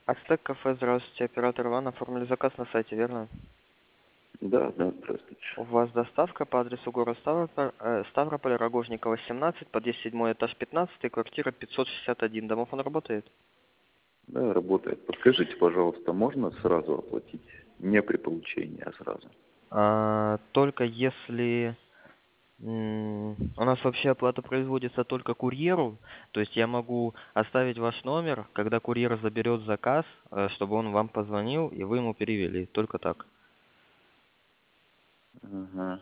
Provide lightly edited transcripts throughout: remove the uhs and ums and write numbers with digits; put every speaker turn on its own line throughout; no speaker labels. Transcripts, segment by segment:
Ацтек кафе, здравствуйте, оператор Иван, оформили заказ на сайте, верно?
Да, да, здравствуйте.
У вас доставка по адресу город Ставрополь, Рогожникова, 17, подъезд 7, этаж 15, квартира 561. Домофон работает?
Да, работает. Подскажите, пожалуйста, можно сразу оплатить? Не при получении, а сразу.
Только если... У нас вообще оплата производится только курьеру, то есть я могу оставить ваш номер, когда курьер заберет заказ, чтобы он вам позвонил и вы ему перевели, только так.
Ага.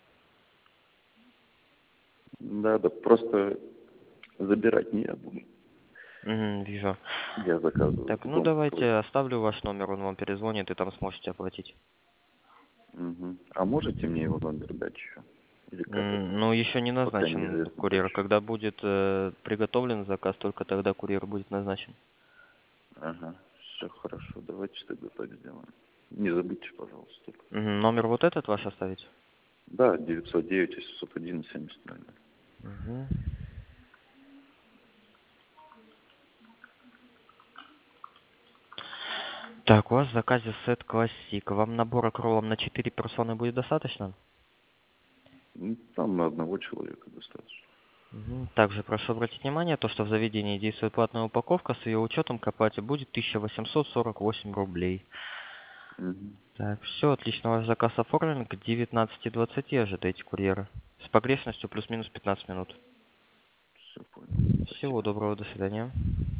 Да, да, просто забирать не я буду.
Вижу.
Я заказываю
Так,
в
ну
дом свой.
давайте оставлю ваш номер, он вам перезвонит и там сможете оплатить.
Угу. А можете мне его номер дать еще? Или как это?
Ну, еще не
Пока
назначен
неизвестно
курьер.
точно.
Когда будет приготовлен заказ, только тогда курьер будет назначен.
Ага, все хорошо. Давайте тогда так сделаем. Не забудьте, пожалуйста.
Номер вот этот ваш оставить?
Да, 909 801 70.
Мгм. Так, у вас в заказе сет классик. Вам набора кролом на 4 персоны будет достаточно?
Там на одного человека достаточно.
Также прошу обратить внимание, то, что в заведении действует платная упаковка, с ее учетом к оплате будет 1848 рублей.
Угу.
Так, все, отлично, ваш заказ оформлен. К 19:20 ожидайте курьера. С погрешностью плюс-минус 15 минут.
Все понял.
Всего
Спасибо.
доброго, до свидания.